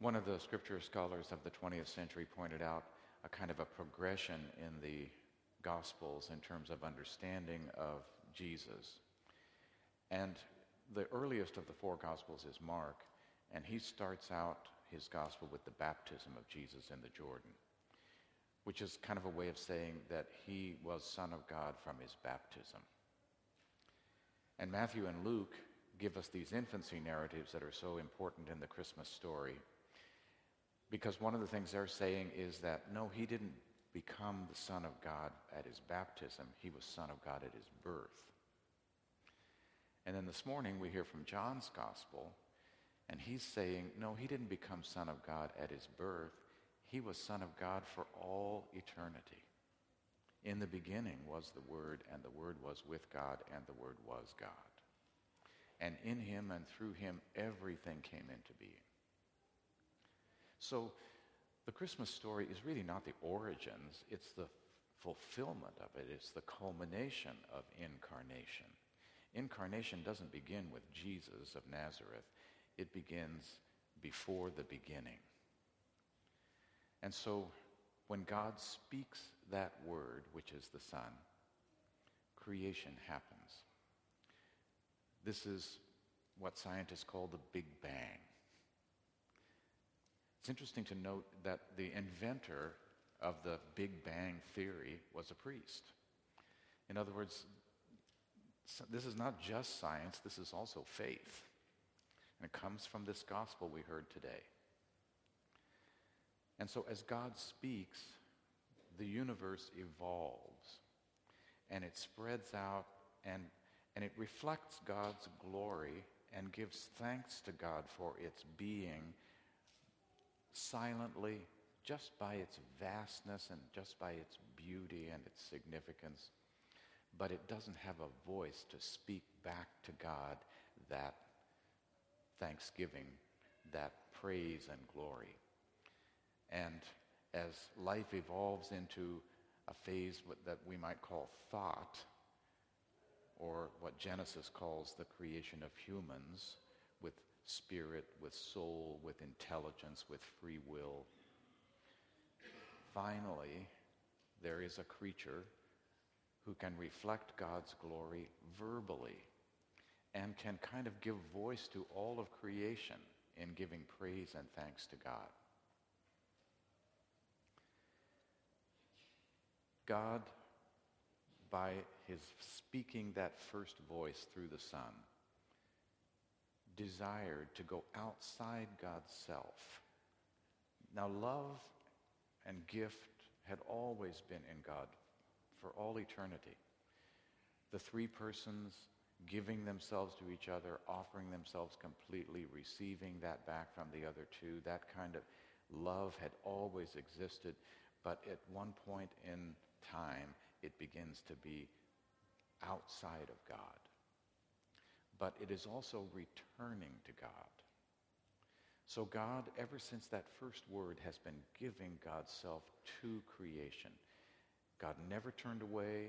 One of the scripture scholars of the 20th century pointed out a kind of a progression in the Gospels in terms of understanding of Jesus. And the earliest of the four Gospels is Mark, and he starts out his Gospel with the baptism of Jesus in the Jordan, which is kind of a way of saying that he was Son of God from his baptism. And Matthew and Luke give us these infancy narratives that are so important in the Christmas story, because one of the things they're saying is that, no, he didn't become the Son of God at his baptism. He was Son of God at his birth. And then this morning we hear from John's Gospel, and he's saying, no, he didn't become Son of God at his birth. He was Son of God for all eternity. In the beginning was the Word, and the Word was with God, and the Word was God. And in him and through him, everything came into being. So the Christmas story is really not the origins, it's the fulfillment of it. It's the culmination of incarnation. Incarnation doesn't begin with Jesus of Nazareth. It begins before the beginning. And so when God speaks that word, which is the Son, creation happens. This is what scientists call the Big Bang. It's interesting to note that the inventor of the Big Bang theory was a priest. In other words, this is not just science, this is also faith. And it comes from this gospel we heard today. And so as God speaks, the universe evolves, and it spreads out, and it reflects God's glory and gives thanks to God for its being silently, just by its vastness and just by its beauty and its significance. But it doesn't have a voice to speak back to God that thanksgiving, that praise and glory. And as life evolves into a phase that we might call thought, or what Genesis calls the creation of humans, with spirit, with soul, with intelligence, with free will, finally, there is a creature who can reflect God's glory verbally and can kind of give voice to all of creation in giving praise and thanks to God. God, by his speaking that first voice through the Son, desired to go outside God's self. Now, love and gift had always been in God for all eternity. The three persons giving themselves to each other, offering themselves completely, receiving that back from the other two, that kind of love had always existed, but at one point in time, it begins to be outside of God. But it is also returning to God. So God, ever since that first word, has been giving God's self to creation. God never turned away,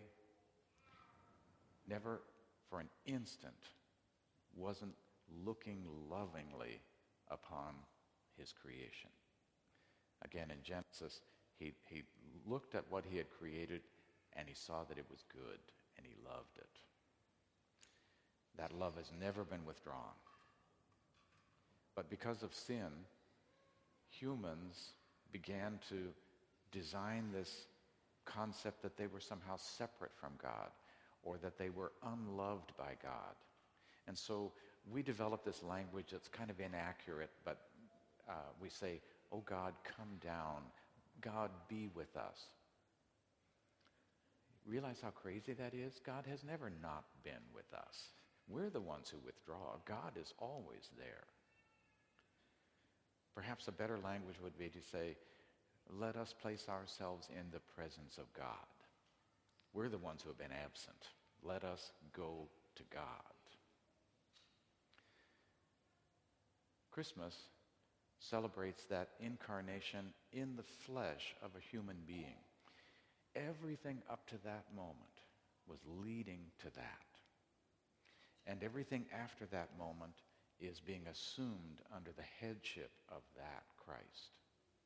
never for an instant wasn't looking lovingly upon his creation. Again, in Genesis, he looked at what he had created and he saw that it was good and he loved it. That love has never been withdrawn. But because of sin, humans began to design this concept that they were somehow separate from God, or that they were unloved by God. And so we developed this language that's kind of inaccurate, but we say, oh God, come down. God, be with us. Realize how crazy that is? God has never not been with us. We're the ones who withdraw. God is always there. Perhaps a better language would be to say, let us place ourselves in the presence of God. We're the ones who have been absent. Let us go to God. Christmas celebrates that incarnation in the flesh of a human being. Everything up to that moment was leading to that. And everything after that moment is being assumed under the headship of that Christ.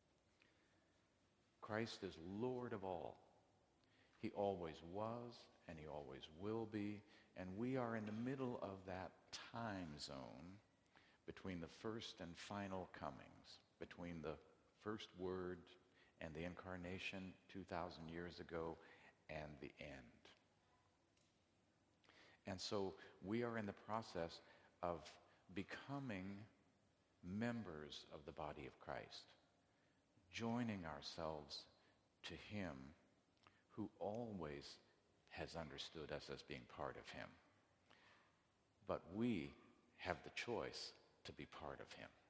Christ is Lord of all. He always was, and he always will be, and we are in the middle of that time zone between the first and final comings, between the first word and the incarnation 2,000 years ago and the end. And so we are in the process of becoming members of the body of Christ, joining ourselves to him who always has understood us as being part of him. But we have the choice to be part of him.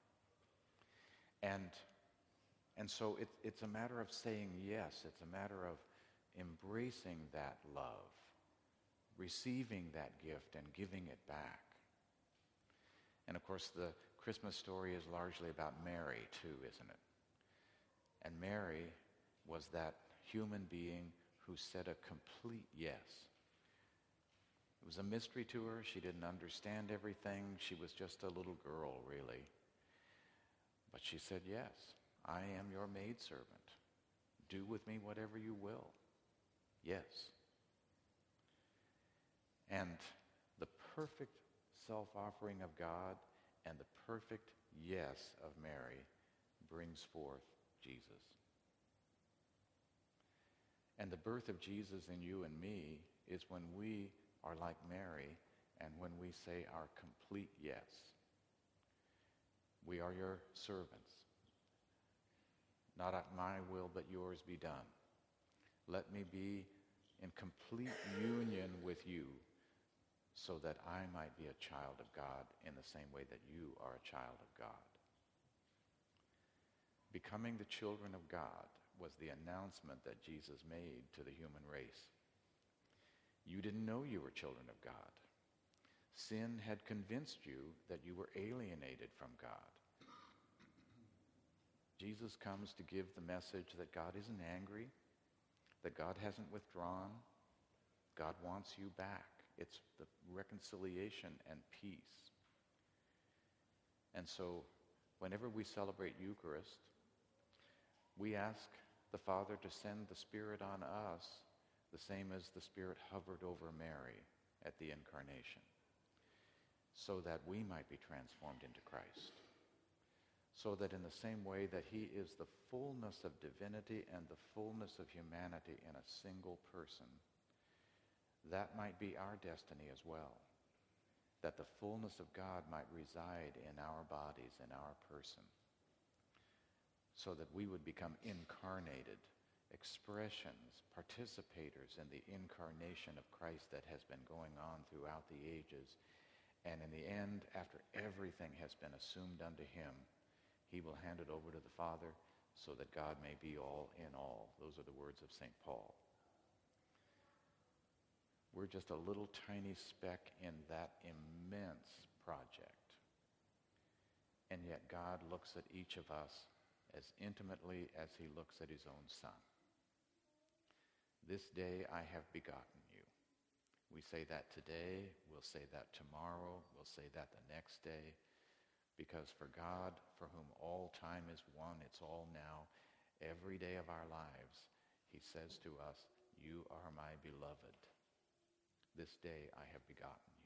And so it's a matter of saying yes. It's a matter of embracing that love, receiving that gift and giving it back. And of course, the Christmas story is largely about Mary too, isn't it? And Mary was that human being who said a complete yes. It was a mystery to her. She didn't understand everything. She was just a little girl, really. But she said, yes, I am your maidservant. Do with me whatever you will. Yes. And the perfect self-offering of God and the perfect yes of Mary brings forth Jesus. And the birth of Jesus in you and me is when we are like Mary and when we say our complete yes. We are your servants. Not at my will, but yours be done. Let me be in complete union with you so that I might be a child of God in the same way that you are a child of God. Becoming the children of God was the announcement that Jesus made to the human race. You didn't know you were children of God. Sin had convinced you that you were alienated from God. Jesus comes to give the message that God isn't angry, that God hasn't withdrawn. God wants you back. It's the reconciliation and peace. And so, whenever we celebrate Eucharist, we ask the Father to send the Spirit on us, the same as the Spirit hovered over Mary at the Incarnation, so that we might be transformed into Christ. So that in the same way that he is the fullness of divinity and the fullness of humanity in a single person, that might be our destiny as well. That the fullness of God might reside in our bodies, in our person, so that we would become incarnated expressions, participators in the incarnation of Christ that has been going on throughout the ages. And in the end, after everything has been assumed unto him, he will hand it over to the Father so that God may be all in all. Those are the words of St. Paul. We're just a little tiny speck in that immense project. And yet God looks at each of us as intimately as he looks at his own Son. This day I have begotten you. We say that today, we'll say that tomorrow, we'll say that the next day. Because for God, for whom all time is one, it's all now, every day of our lives, he says to us, you are my beloved. This day I have begotten you.